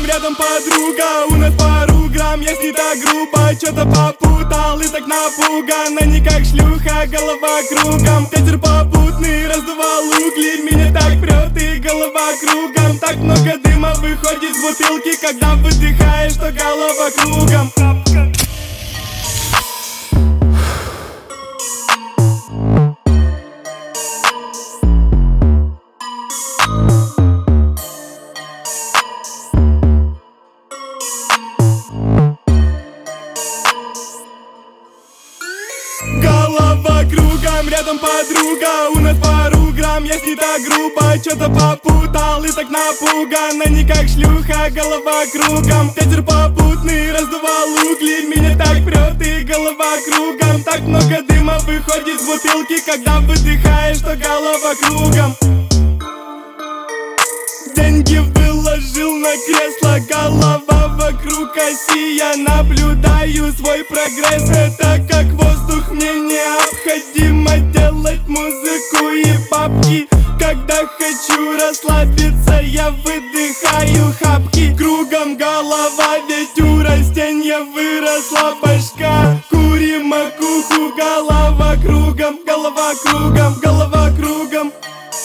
кругом, рядом подруга. У нас пару грамм, я с ней так грубо что-то попутал и так напуган. Она не как шлюха, голова кругом. Ветер попутный раздувал угли, меня так прет и голова кругом. Так много дыма выходит с бутылки, когда выдыхаешь, что голова кругом. Голова кругом, рядом подруга. У нас пару грамм, я с ней так грубо что-то попутал и так напуган. Она не как шлюха, голова кругом. Ветер попутный раздувал угли, меня так прет и голова кругом. Так много дыма выходит с бутылки, когда выдыхаешь, что голова кругом. Деньги выложил на кресло, голова вокруг оси. Я наблюдаю свой прогресс, это как воздух. Мне необходимо делать музыку и бабки. Когда хочу расслабиться, я выдыхаю хапки. Кругом голова, ведь у растения выросла башка. Курим макуху, голова кругом, голова кругом, голова кругом.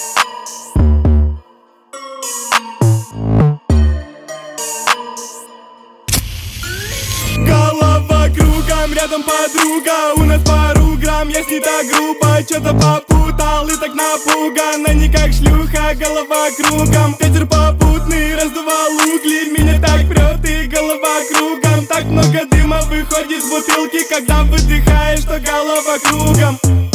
Голова кругом, рядом подруга. У нас пару грамм, я с ней так грубо что-то попутал и так напуган. Она не как шлюха, голова кругом. Ветер попутный раздувал угли, меня так прет и голова кругом. Так много дыма выходит с бутылки, когда выдыхаешь, что голова кругом.